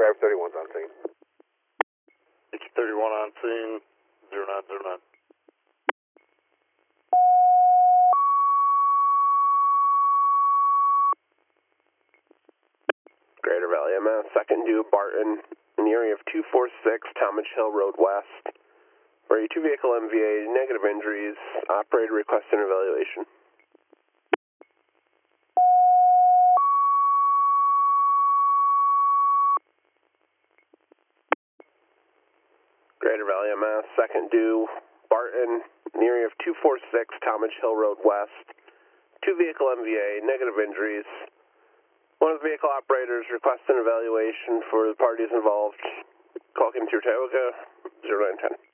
Grab 31's on scene. It's 31 on scene, 0909. Greater Valley MS, second due Barton, in the area of 246 Talmadge Hill Road West, where a two-vehicle MVA, negative injuries, operator requesting evaluation. Greater Valley MS, second due Barton, in the area of 246 Talmadge Hill Road West, two-vehicle MVA, negative injuries. One of the vehicle operators requesting evaluation for the parties involved. Call Kim Tioga, 0910.